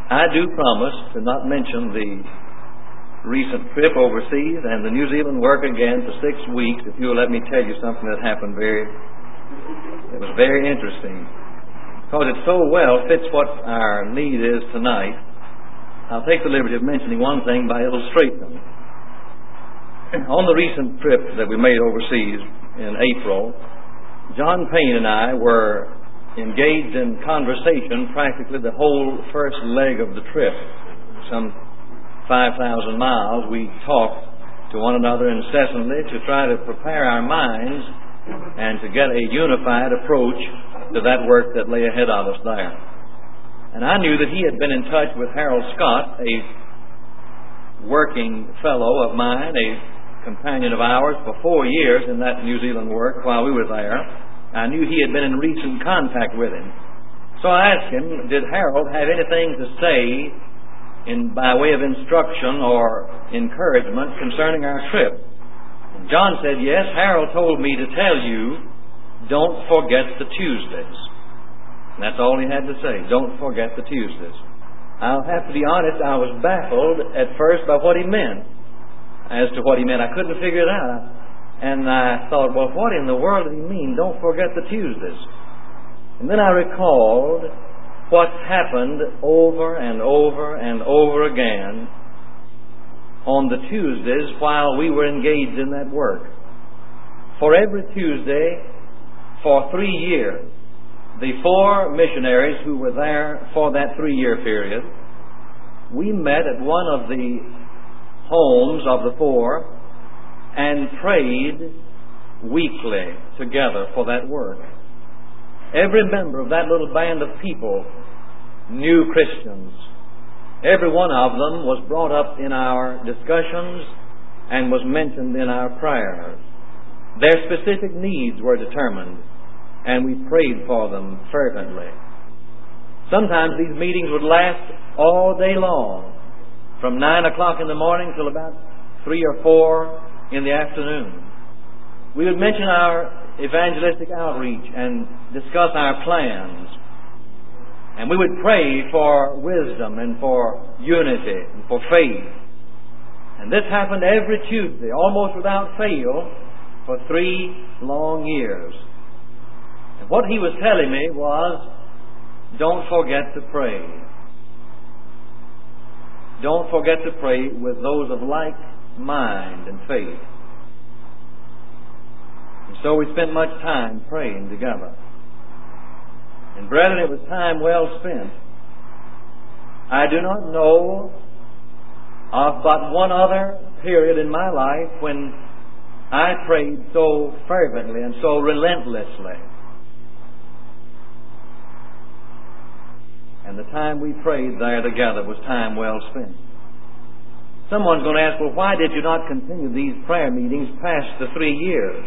I do promise to not mention the recent trip overseas and the New Zealand work again for 6 weeks if you'll let me tell you something that happened it was very interesting. Because it so well fits what our need is tonight, I'll take the liberty of mentioning one thing by illustrating. On the recent trip that we made overseas in April, John Payne and I were engaged in conversation practically the whole first leg of the trip. Some 5,000 miles, we talked to one another incessantly to try to prepare our minds and to get a unified approach to that work that lay ahead of us there. And I knew that he had been in touch with Harold Scott, a working fellow of mine, a companion of ours for 4 years in that New Zealand work while we were there. I knew he had been in recent contact with him. So I asked him, did Harold have anything to say by way of instruction or encouragement concerning our trip? And John said, yes, Harold told me to tell you, don't forget the Tuesdays. And that's all he had to say, don't forget the Tuesdays. I'll have to be honest, I was baffled at first by what he meant. As to what he meant, I couldn't figure it out. And I thought, well, what in the world did he mean, don't forget the Tuesdays? And then I recalled what happened over and over and over again on the Tuesdays while we were engaged in that work. For every Tuesday, for 3 years, the 4 missionaries who were there for that 3-year period, we met at one of the homes of the 4 and prayed weekly together for that work. Every member of that little band of people, new Christians, every one of them was brought up in our discussions and was mentioned in our prayers. Their specific needs were determined, and we prayed for them fervently. Sometimes these meetings would last all day long, from 9 o'clock in the morning till about 3 or 4 in the afternoon. We would mention our evangelistic outreach and discuss our plans. And we would pray for wisdom and for unity and for faith. And this happened every Tuesday, almost without fail, for 3 long years. And what he was telling me was, don't forget to pray. Don't forget to pray with those of like mind and faith. And so we spent much time praying together. And brethren, it was time well spent. I do not know of but one other period in my life when I prayed so fervently and so relentlessly. And the time we prayed there together was time well spent. Someone's going to ask, well, why did you not continue these prayer meetings past the 3 years?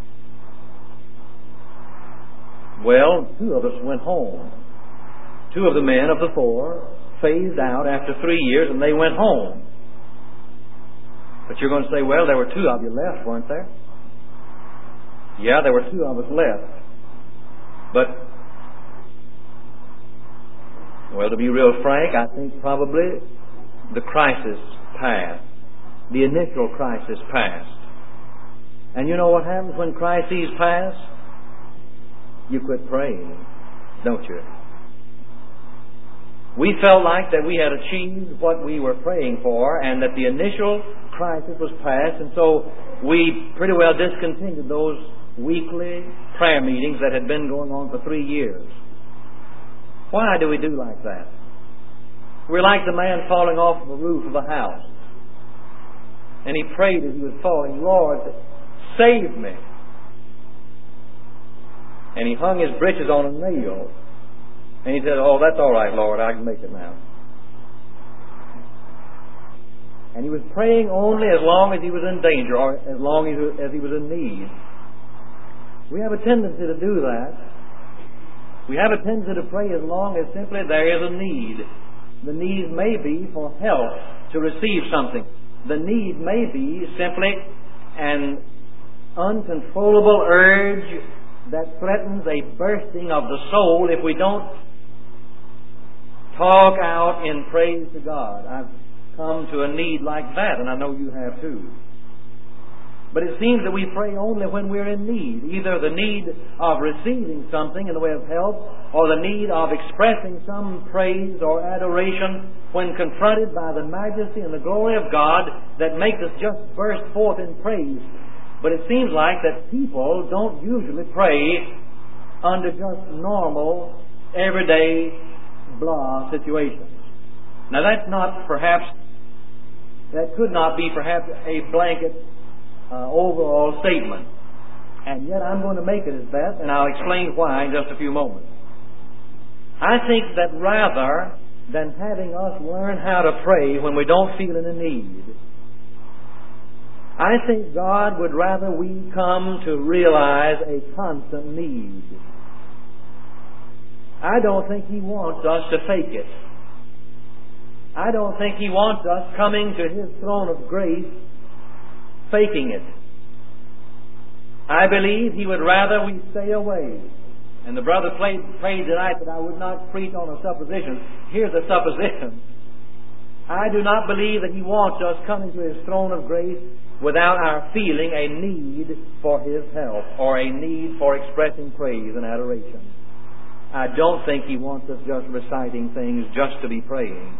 Well, 2 of us went home. 2 of the men of the 4 phased out after 3 years and they went home. But you're going to say, well, there were 2 of you left, weren't there? Yeah, there were 2 of us left. But, well, to be real frank, I think probably the crisis passed. The initial crisis passed. And you know what happens when crises pass? You quit praying, don't you? We felt like that we had achieved what we were praying for and that the initial crisis was past, and so we pretty well discontinued those weekly prayer meetings that had been going on for 3 years. Why do we do like that? We're like the man falling off of the roof of a house. And he prayed as he was falling, Lord, save me. And he hung his breeches on a nail. And he said, oh, that's all right, Lord, I can make it now. And he was praying only as long as he was in danger or as long as he was in need. We have a tendency to do that. We have a tendency to pray as long as simply there is a need. The need may be for help to receive something. The need may be simply an uncontrollable urge that threatens a bursting of the soul if we don't talk out in praise to God. I've come to a need like that, and I know you have too. But it seems that we pray only when we're in need, either the need of receiving something in the way of help, or the need of expressing some praise or adoration when confronted by the majesty and the glory of God that makes us just burst forth in praise. But it seems like that people don't usually pray under just normal, everyday, blah situations. Now that could not be perhaps a blanket overall statement. And yet I'm going to make it as that, and I'll explain why in just a few moments. I think that rather than having us learn how to pray when we don't feel in a need, I think God would rather we come to realize a constant need. I don't think He wants us to fake it. I don't think He wants us coming to His throne of grace faking it. I believe He would rather we stay away. And the brother prayed tonight that I would not preach on a supposition. Here's a supposition. I do not believe that He wants us coming to His throne of grace without our feeling a need for His help or a need for expressing praise and adoration. I don't think He wants us just reciting things just to be praying.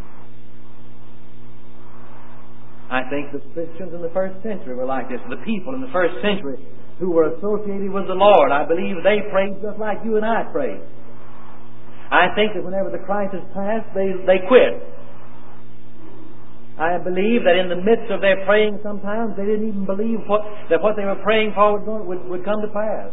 I think the Christians in the first century were like this. The people in the first century who were associated with the Lord, I believe they prayed just like you and I pray. I think that whenever the crisis passed, they quit. I believe that in the midst of their praying sometimes they didn't even believe that what they were praying for would come to pass.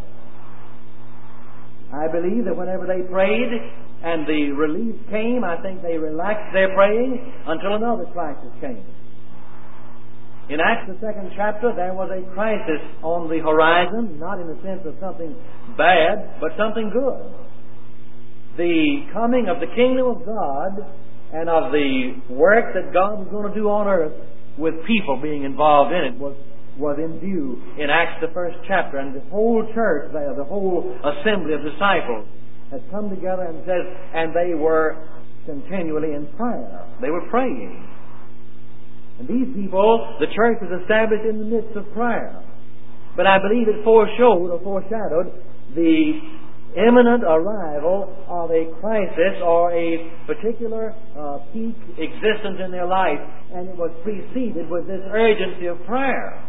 I believe that whenever they prayed and the relief came, I think they relaxed their praying until another crisis came. In Acts the 2nd chapter, there was a crisis on the horizon, not in the sense of something bad, but something good. The coming of the kingdom of God and of the work that God was going to do on earth with people being involved in it was in view in Acts the 1st chapter. And the whole church there, the whole assembly of disciples had come together and says, and they were continually in prayer. They were praying. And these people, the church was established in the midst of prayer. But I believe it foreshadowed the imminent arrival of a crisis or a particular peak existence in their life, and it was preceded with this urgency of prayer.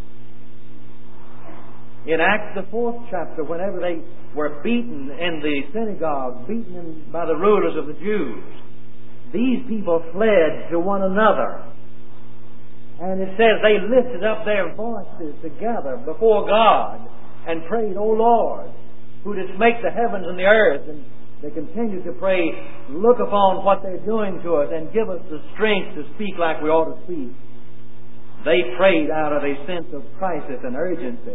In Acts the 4th chapter, whenever they were beaten in the synagogue, by the rulers of the Jews, these people fled to one another. And it says they lifted up their voices together before God and prayed, O Lord, who didst make the heavens and the earth. And they continued to pray, look upon what they're doing to us and give us the strength to speak like we ought to speak. They prayed out of a sense of crisis and urgency.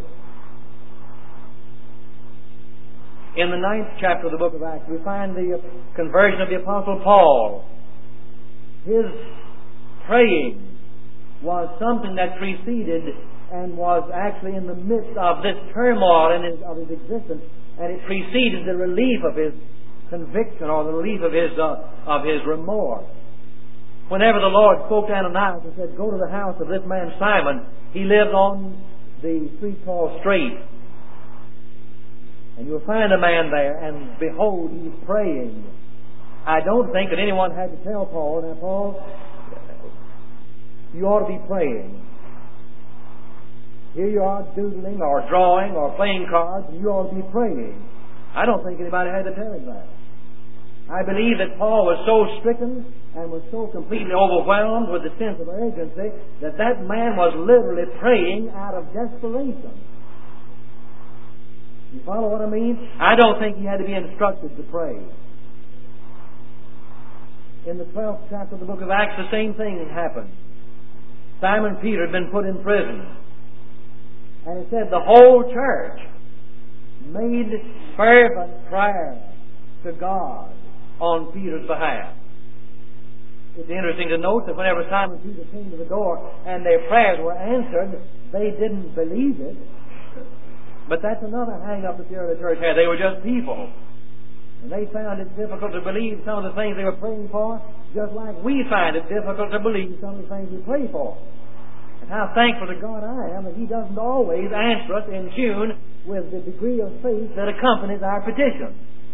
In the 9th chapter of the book of Acts, we find the conversion of the Apostle Paul. His praying was something that preceded and was actually in the midst of this turmoil of his existence, and it preceded the relief of his conviction or the relief of his remorse. Whenever the Lord spoke to Ananias and said, go to the house of this man Simon, he lived on the street called Straight. And you'll find a man there, and behold, he's praying. I don't think that anyone had to tell Paul, now Paul, you ought to be praying. Here you are doodling or drawing or playing cards, and you ought to be praying. I don't think anybody had to tell him that. I believe that Paul was so stricken and was so completely overwhelmed with the sense of urgency that man was literally praying out of desperation. You follow what I mean? I don't think he had to be instructed to pray. In the 12th chapter of the book of Acts, the same thing happened. Simon Peter had been put in prison. And it said the whole church made fervent prayer to God on Peter's behalf. It's interesting to note that whenever Simon Peter came to the door and their prayers were answered, they didn't believe it. But that's another hang-up that the early church had. They were just people. And they found it difficult to believe some of the things they were praying for, just like we find it difficult to believe some of the things we pray for. And how thankful to God I am that He doesn't always answer us in tune with the degree of faith that accompanies our petition.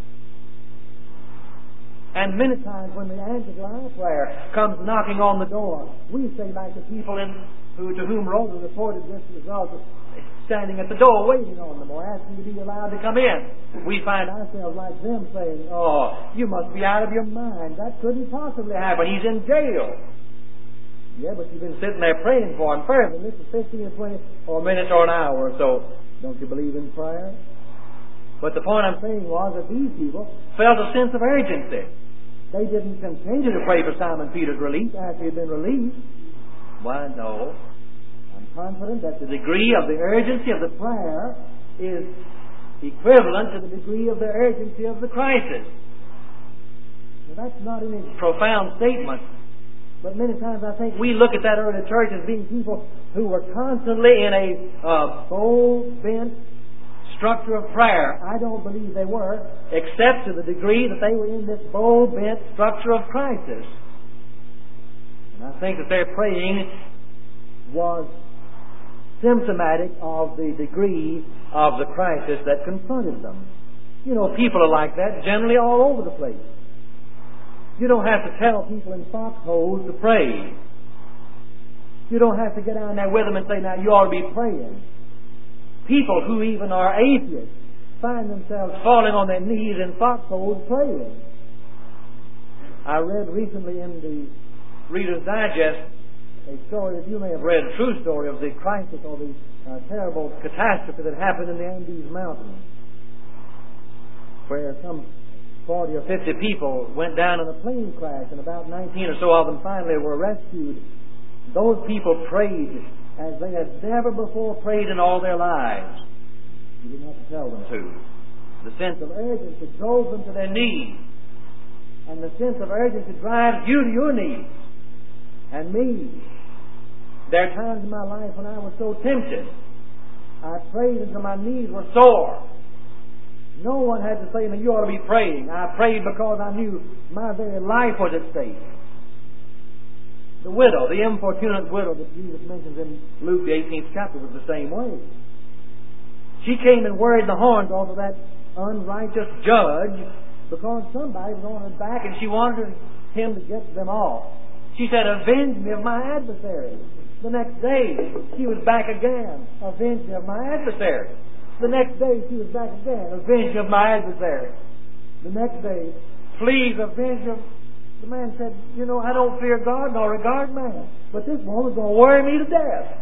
And many times when the answer to our prayer comes knocking on the door, we say like the people to whom Rhoda reported this result, standing at the door waiting on them or asking to be allowed to come in. We find ourselves like them saying, "Oh, you must be out of your mind. That couldn't possibly happen. He's in jail." Yeah, but you've been sitting there praying for him fervently for 15 or 20 or minutes or an hour or so. Don't you believe in prayer? But the point I'm saying was that these people felt a sense of urgency. They didn't continue to pray for Simon Peter's release after he had been released. Why, no. I'm confident that the degree of the urgency of the prayer is equivalent to the degree of the urgency of the crisis. Now, that's not any profound statement, but many times I think we look at that early church as being people who were constantly in a bow-bent structure of prayer. I don't believe they were, except to the degree that they were in this bow-bent structure of crisis. And I think that their praying was symptomatic of the degree of the crisis that confronted them. You know, people are like that generally all over the place. You don't have to tell people in foxholes to pray. You don't have to get down there with them and say, "Now you ought to be praying." People who even are atheists find themselves falling on their knees in foxholes praying. I read recently in the Reader's Digest a story that you may have read, a true story of the crisis or the terrible catastrophe that happened in the Andes Mountains, where some 40 or 50 people went down in a plane crash, and about 19 or so of them finally were rescued. Those people prayed as they had never before prayed in all their lives. You didn't have to tell them to. The sense of urgency drove them to their knees. And the sense of urgency drives you to your knees. And me. There are times in my life when I was so tempted, I prayed until my knees were sore. No one had to say, "Now you ought to be praying." I prayed because I knew my very life was at stake. The widow, the importunate widow that Jesus mentions in Luke the 18th chapter, was the same way. She came and worried the horns off of that unrighteous judge because somebody was on her back and she wanted him to get them off. She said, "Avenge me of my adversary." The next day, she was back again. "Avenge me of my adversary." The next day, she was back again. "Avenge me of my adversary." The next day, "Please avenge me." The man said, "You know, I don't fear God nor regard man, but this woman's going to worry me to death."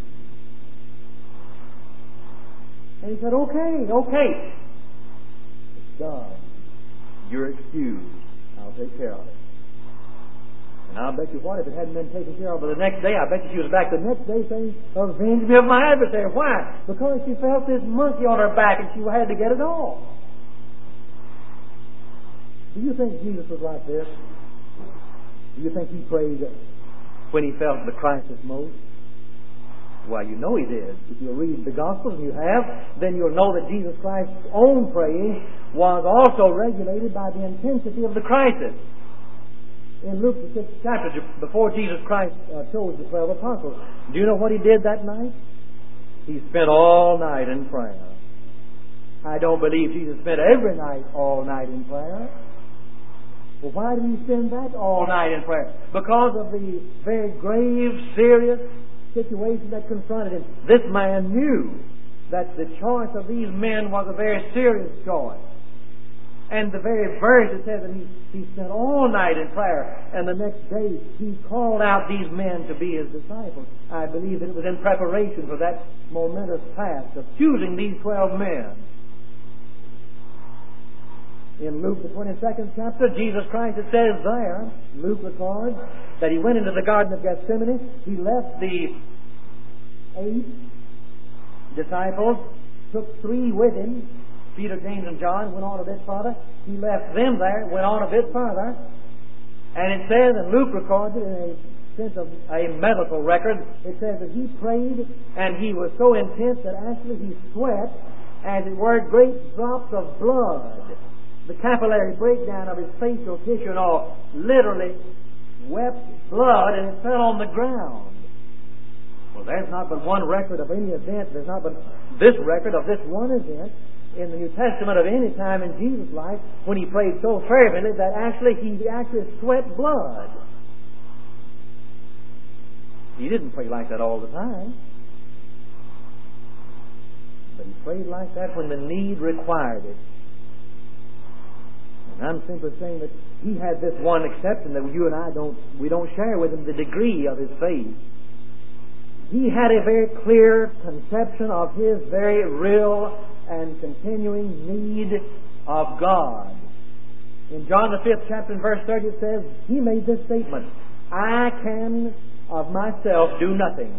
And he said, okay. It's done. You're excused. I'll take care of it. And I'll bet you what, if it hadn't been taken care of by the next day, I bet you she was back the next day saying, "Avenge me of my adversary." Why? Because she felt this monkey on her back and she had to get it off. Do you think Jesus was like this? Do you think He prayed when He felt the crisis most? Why, you know He did. If you read the Gospels, and you have, then you'll know that Jesus Christ's own praying was also regulated by the intensity of the crisis. In Luke the 6th chapter, before Jesus Christ chose the 12 apostles, do you know what He did that night? He spent all night in prayer. I don't believe Jesus spent every night all night in prayer. Well, why did He spend that all night in prayer? Because of the very grave, serious situation that confronted Him. This man knew that the choice of these men was a very serious choice. And the very verse that says that he spent all night in prayer, and the next day He called out these men to be His disciples. I believe that it was in preparation for that momentous task of choosing these 12 men. In Luke the 22nd chapter, Jesus Christ, it says there, Luke records, that He went into the Garden of Gethsemane. He left the 8 disciples, took 3 with Him, Peter, James, and John, went on a bit farther. He left them there, went on a bit farther. And it says, and Luke records it in a sense of a medical record, it says that He prayed and He was so intense that actually He sweat, as it were, great drops of blood the capillary breakdown of his facial tissue and all, literally wept blood and it fell on the ground. Well, there's not but one record of any event, there's not but this record of this one event in the New Testament of any time in Jesus' life when he prayed so fervently that he actually sweat blood. He didn't pray like that all the time. But he prayed like that when the need required it. And I'm simply saying that he had this one exception that you and I don't share with him the degree of his faith. He had a very clear conception of his very real and continuing need of God. In John the 5th chapter and verse 30 it says, he made this statement, I can of myself do nothing.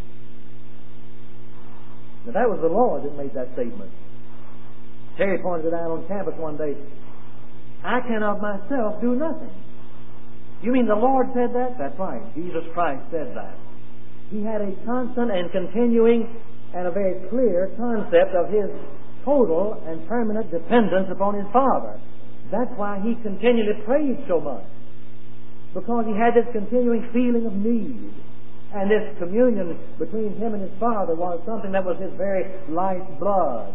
Now that was the Lord that made that statement. Terry pointed it out on campus one day. I can of myself do nothing. You mean the Lord said that? That's right. Jesus Christ said that. He had a constant and continuing and a very clear concept of his total and permanent dependence upon his Father. That's why he continually prayed so much. Because he had this continuing feeling of need. And this communion between him and his Father was something that was his very life blood.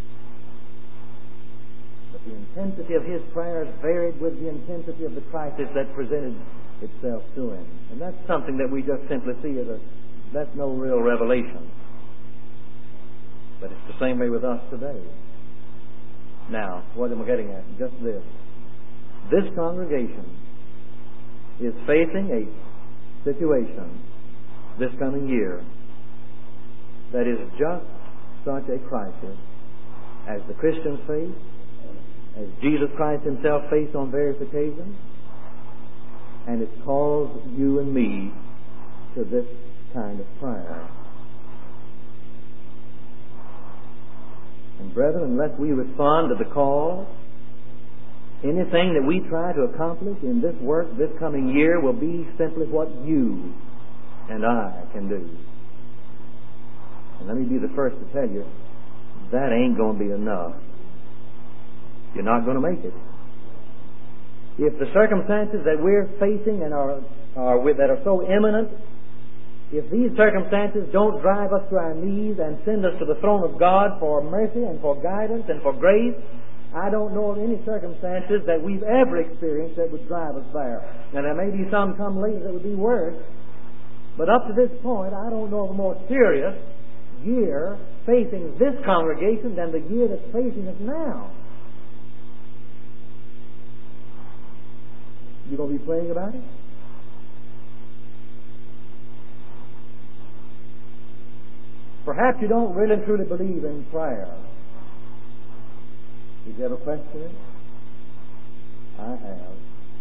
But the intensity of his prayers varied with the intensity of the crisis that presented itself to him. And that's something that we just simply see as that's no real revelation. But it's the same way with us today. Now, what am I getting at? Just this. This congregation is facing a situation this coming year that is just such a crisis as the Christians face, as Jesus Christ himself faced on various occasions, and it calls you and me to this kind of prayer. And brethren, unless we respond to the call, anything that we try to accomplish in this work this coming year will be simply what you and I can do. And let me be the first to tell you, that ain't going to be enough. You're not going to make it. If the circumstances that we're facing and that are so imminent, if these circumstances don't drive us to our knees and send us to the throne of God for mercy and for guidance and for grace, I don't know of any circumstances that we've ever experienced that would drive us there. Now, there may be some come later that would be worse, but up to this point, I don't know of a more serious year facing this congregation than the year that's facing us now. You going to be praying about it? Perhaps you don't really and truly believe in prayer. Did you ever question it? I have.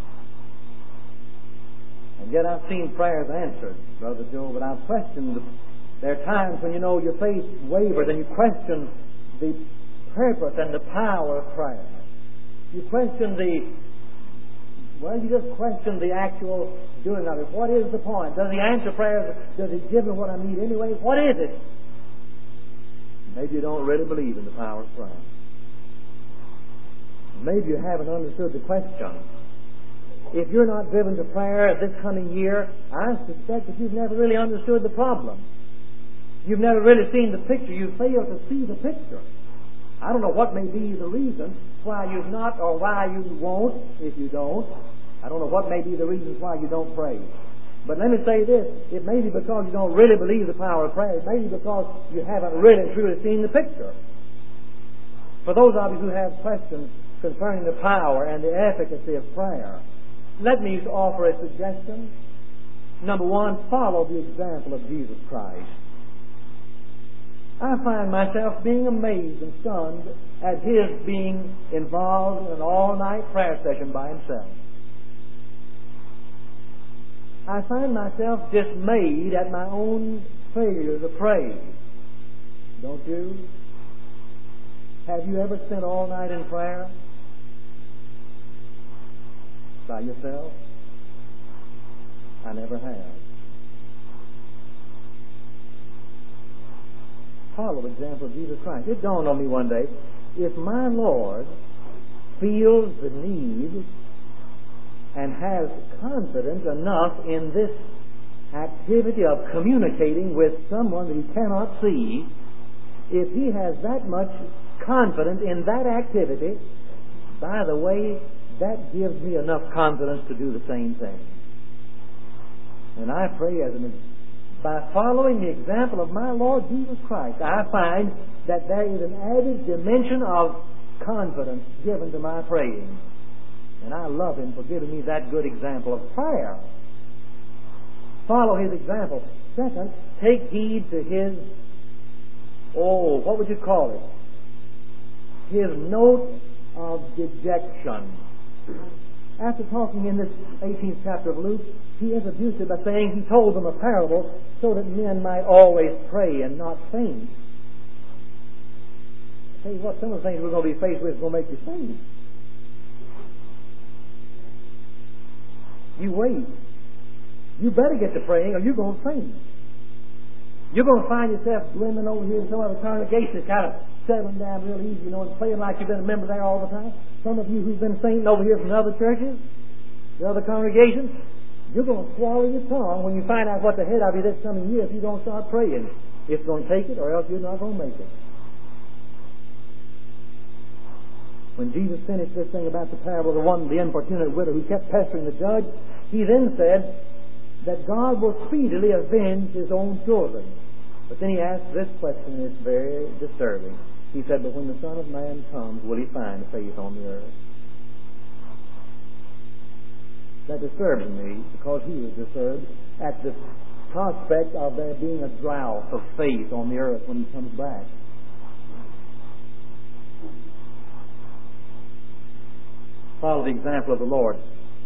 And yet I've seen prayers answered, Brother Joe, but I've questioned. There are times when your faith wavers and you question the purpose and the power of prayer. You question you just question the actual doing of it. What is the point? Does he answer prayers? Does he give me what I need anyway? What is it? Maybe you don't really believe in the power of prayer. Maybe you haven't understood the question. If you're not driven to prayer this coming year, I suspect that you've never really understood the problem. You've never really seen the picture. You've failed to see the picture. I don't know what may be the reason why you've not or why you won't, if you don't. I don't know what may be the reasons why you don't pray. But let me say this, it may be because you don't really believe the power of prayer. It may be because you haven't really truly seen the picture. For those of you who have questions concerning the power and the efficacy of prayer, let me offer a suggestion. Number one, follow the example of Jesus Christ. I find myself being amazed and stunned at his being involved in an all-night prayer session by himself. I find myself dismayed at my own failure to pray. Don't you? Have you ever spent all night in prayer? By yourself? I never have. Follow the example of Jesus Christ. It dawned on me one day, if my Lord feels the need and has confidence enough in this activity of communicating with someone that he cannot see, if he has that much confidence in that activity, by the way, that gives me enough confidence to do the same thing. And I pray by following the example of my Lord Jesus Christ, I find that there is an added dimension of confidence given to my praying. And I love Him for giving me that good example of prayer. Follow His example. Second, take heed to His, what would you call it? His note of dejection. After talking in this 18th chapter of Luke, He introduced it by saying He told them a parable so that men might always pray and not faint. I'll tell you what, some of the things we're going to be faced with is going to make you faint. You wait. You better get to praying or you're going to faint. You're going to find yourself glimmering over here in some other congregation, kind of settling down real easy, and playing like you've been a member there all the time. Some of you who've been fainting over here from the other churches, the other congregations, you're going to swallow your tongue when you find out what's ahead of you this coming year if you don't start praying. It's going to take it or else you're not going to make it. When Jesus finished this thing about the parable of the importunate widow who kept pestering the judge, He then said that God will speedily avenge His own children. But then He asked this question, and it's very disturbing. He said, but when the Son of Man comes, will He find faith on the earth? That disturbs me because He was disturbed at the prospect of there being a drought of faith on the earth when He comes back. Follow the example of the Lord.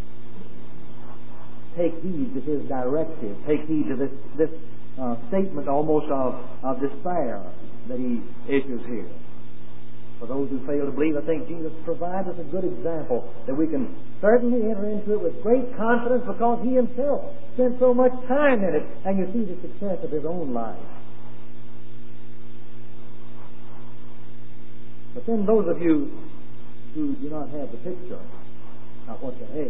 Take heed to His directive. Take heed to this statement almost of despair that He issues here. For those who fail to believe, I think Jesus provides us a good example that we can certainly enter into it with great confidence because He Himself spent so much time in it, and you see the success of His own life. But then those of you who do not have the picture of what's ahead,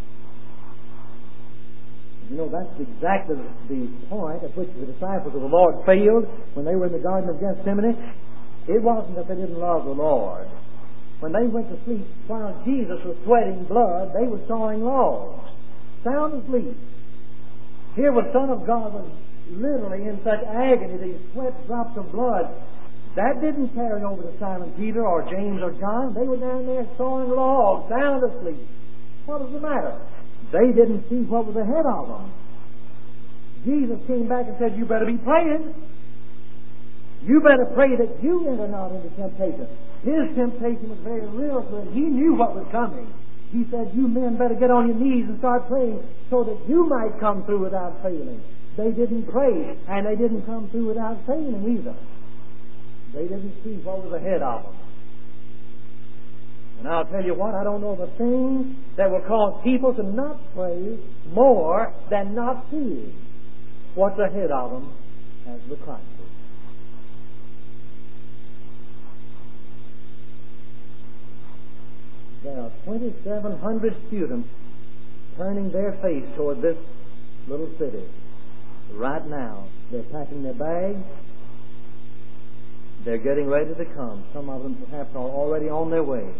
that's exactly the point at which the disciples of the Lord failed when they were in the Garden of Gethsemane. It wasn't that they didn't love the Lord. When they went to sleep while Jesus was sweating blood, they were sawing logs, sound asleep. Here the Son of God was literally in such agony that He sweat drops of blood. That didn't carry over to Simon Peter or James or John. They were down there sawing logs, sound asleep. What was the matter? They didn't see what was ahead of them. Jesus came back and said, you better be praying. You better pray that you enter not into temptation. His temptation was very real to Him. He knew what was coming. He said, you men better get on your knees and start praying so that you might come through without failing. They didn't pray, and they didn't come through without failing either. They didn't see what was ahead of them. And I'll tell you what, I don't know of a thing that will cause people to not pray more than not seeing what's ahead of them as the crisis. There are 2,700 students turning their face toward this little city. Right now, they're packing their bags. They're getting ready to come. Some of them perhaps are already on their way.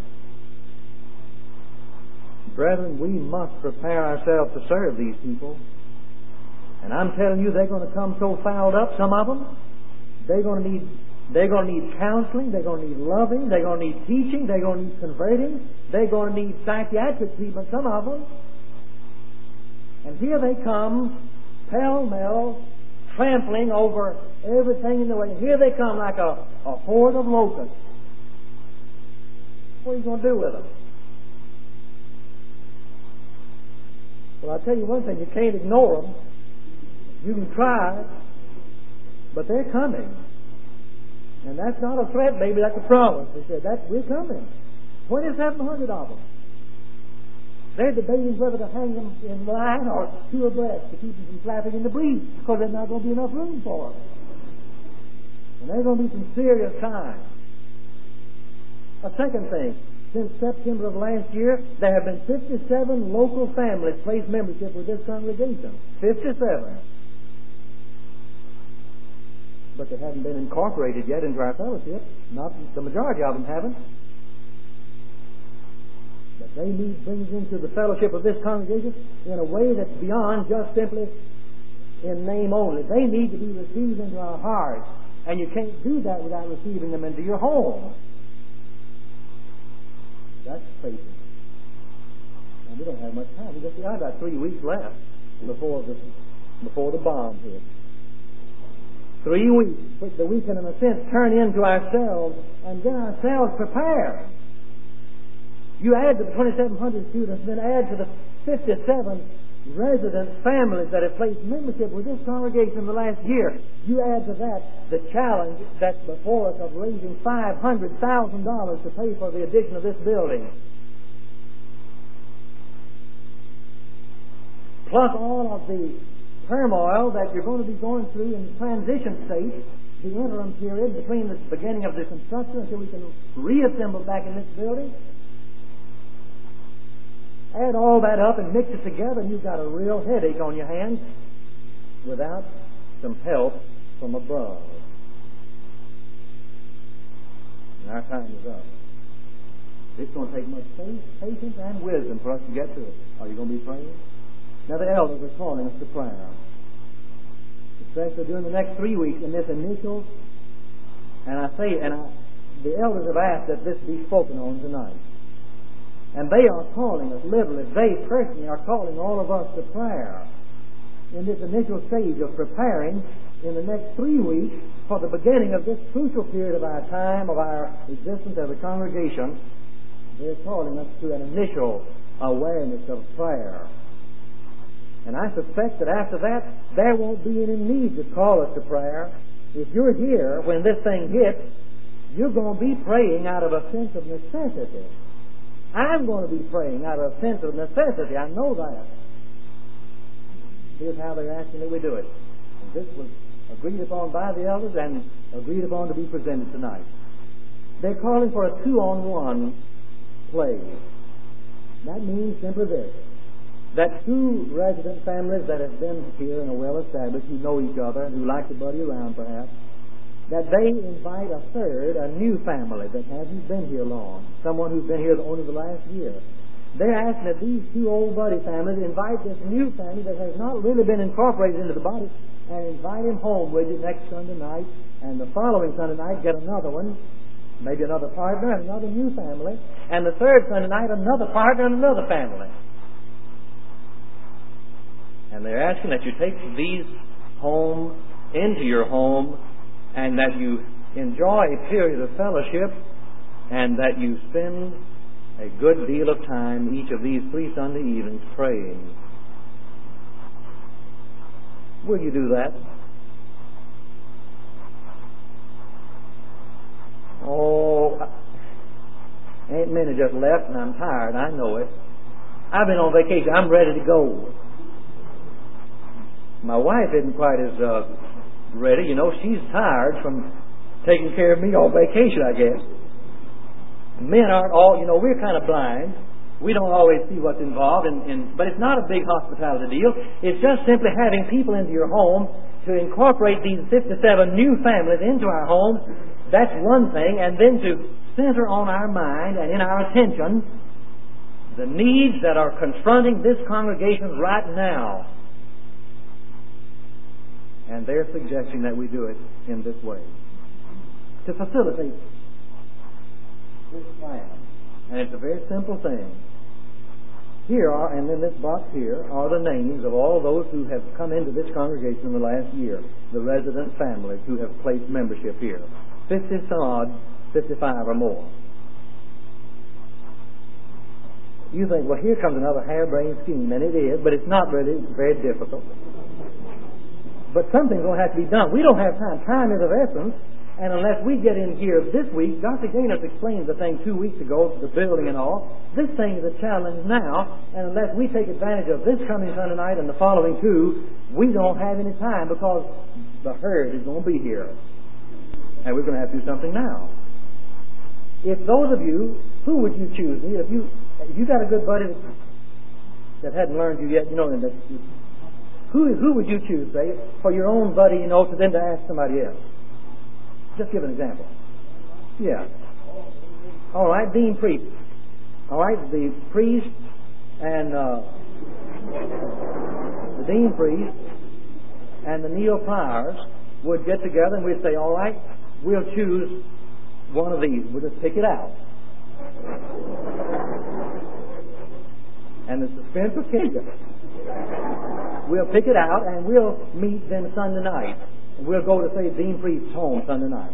Brethren, we must prepare ourselves to serve these people. And I'm telling you, they're going to come so fouled up, some of them. They're going to need counseling. They're going to need loving. They're going to need teaching. They're going to need converting. They're going to need psychiatric treatment, some of them. And here they come, pell-mell, trampling over everything in the way. Here they come like a horde of locusts. What are you going to do with them? Well, I'll tell you one thing, you can't ignore them. You can try, but they're coming. And that's not a threat, baby, that's a promise. He said, we're coming. 2,700 of them. They're debating whether to hang them in line or two abreast to keep them from flapping in the breeze, because there's not going to be enough room for them. And there's going to be some serious times. A second thing, since September of last year, there have been 57 local families placed membership with this congregation. 57. But they haven't been incorporated yet into our fellowship. Not the majority of them haven't. But they need brings into the fellowship of this congregation in a way that's beyond just simply in name only. They need to be received into our hearts. And you can't do that without receiving them into your home. That's faith. And we don't have much time. We've got about 3 weeks left before the bomb hit. 3 weeks, which we can, in a sense, turn into ourselves and get ourselves prepared. You add to the 2,700 students, then add to the 57 resident families that have placed membership with this congregation in the last year. You add to that the challenge that's before us of raising $500,000 to pay for the addition of this building. Plus all of the turmoil that you're going to be going through in the transition state, the interim period between the beginning of the construction until we can reassemble back in this building. Add all that up and mix it together, and you've got a real headache on your hands without some help from above. And our time is up. It's going to take much faith, patience, and wisdom for us to get to it. Are you going to be praying? Now the elders are calling us to prayer. Especially during the next 3 weeks in this initial, the elders have asked that this be spoken on tonight. And they are calling us, literally, they personally are calling all of us to prayer in this initial stage of preparing in the next 3 weeks for the beginning of this crucial period of our time, of our existence as a congregation. They're calling us to an initial awareness of prayer. And I suspect that after that, there won't be any need to call us to prayer. If you're here when this thing hits, you're going to be praying out of a sense of necessity. I'm going to be praying out of a sense of necessity. I know that. Here's how they're asking that we do it. And this was agreed upon by the elders and agreed upon to be presented tonight. They're calling for a 2-on-1 play. That means simply this. That 2 resident families that have been here and are well established, who know each other and who like to buddy around perhaps, that they invite a third, a new family that hasn't been here long, someone who's been here only the last year. They're asking that these 2 old buddy families invite this new family that has not really been incorporated into the body and invite him home with you next Sunday night, and the following Sunday night get another one, maybe another partner and another new family, and the third Sunday night another partner and another family. And they're asking that you take these home into your home and that you enjoy a period of fellowship and that you spend a good deal of time each of these 3 Sunday evenings praying. Will you do that? Oh, Aunt Minnie just left and I'm tired. I know it. I've been on vacation. I'm ready to go. My wife isn't quite as ready. You know, she's tired from taking care of me on vacation, I guess. Men aren't all, you know, we're kind of blind. We don't always see what's involved, but it's not a big hospitality deal. It's just simply having people into your home to incorporate these 57 new families into our homes. That's one thing. And then to center on our mind and in our attention the needs that are confronting this congregation right now. And they're suggesting that we do it in this way to facilitate this plan. And it's a very simple thing. Here are, and in this box here, are the names of all those who have come into this congregation in the last year, the resident families who have placed membership here. 50-some-odd, 55 or more. You think, well, here comes another harebrained scheme, and it is, but it's not really. It's very difficult. But something's going to have to be done. We don't have time. Time is of essence. And unless we get in here this week, Dr. Gaynor explained the thing 2 weeks ago, the building and all. This thing is a challenge now. And unless we take advantage of this coming Sunday night and the following 2, we don't have any time because the herd is going to be here. And we're going to have to do something now. If those of you Who would you choose? If you got a good buddy that hadn't learned you yet, and that who would you choose, say, for your own buddy, to then to ask somebody else? Just give an example. Yeah. All right, Dean Priest. All right, the priest and the Dean Priest and the Neil Pryors would get together and we'd say, all right, we'll choose one of these. We'll just pick it out. And the suspense will kill you. We'll pick it out and we'll meet then Sunday night. And we'll go to, say, Dean Priest's home Sunday night.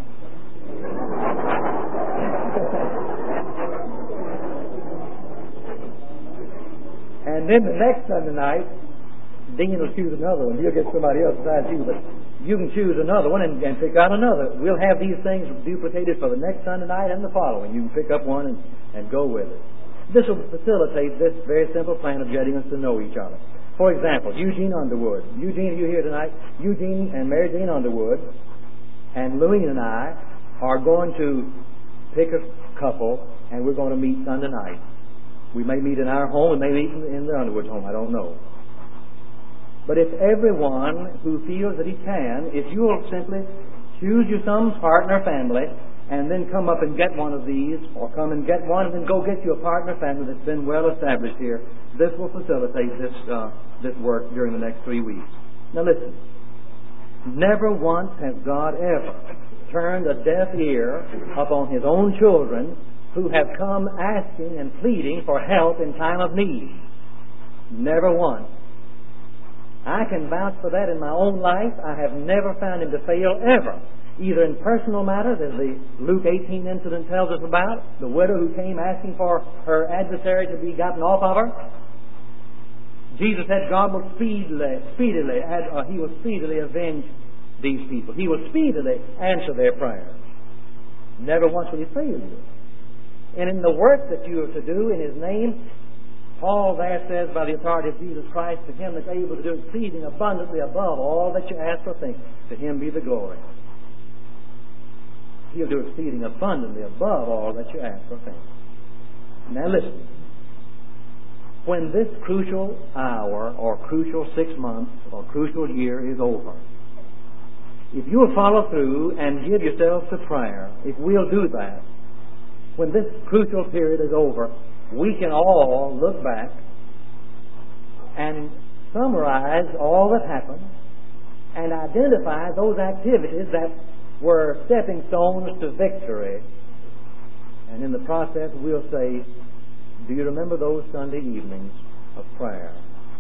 And then the next Sunday night, Dean will choose another one. He'll get somebody else besides you, but you can choose another one and pick out another. We'll have these things duplicated for the next Sunday night and the following. You can pick up one and go with it. This will facilitate this very simple plan of getting us to know each other. For example, Eugene Underwood. Eugene, are you here tonight? Eugene and Mary Jane Underwood and Louine and I are going to pick a couple and we're going to meet Sunday night. We may meet in our home, we may meet in the Underwood's home, I don't know. But if everyone who feels that he can, if you will simply choose you some partner family and then come up and get one of these, or come and get one and then go get you a partner family that's been well established here, this will facilitate this work during the next 3 weeks. Now listen, never once has God ever turned a deaf ear upon His own children who have come asking and pleading for help in time of need. Never once. I can vouch for that in my own life. I have never found Him to fail ever, either in personal matters, as the Luke 18 incident tells us about, the widow who came asking for her adversary to be gotten off of her. Jesus said God will speedily avenge these people. He will speedily answer their prayers. Never once will He fail you. And in the work that you are to do in His name, Paul there says, by the authority of Jesus Christ, to Him that's able to do exceeding abundantly above all that you ask or think, to Him be the glory. He'll do exceeding abundantly above all that you ask or think. Now listen. When this crucial hour, or crucial 6 months, or crucial year is over, if you'll follow through and give yourselves to prayer, if we'll do that, when this crucial period is over, we can all look back and summarize all that happened and identify those activities that were stepping stones to victory. And in the process, we'll say, do you remember those Sunday evenings of prayer?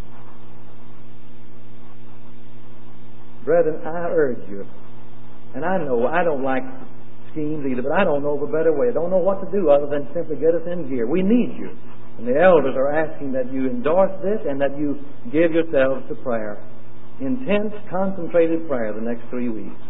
Brethren, I urge you, and I know I don't like schemes either, but I don't know of a better way. I don't know what to do other than simply get us in gear. We need you. And the elders are asking that you endorse this and that you give yourselves to prayer. Intense, concentrated prayer the next 3 weeks.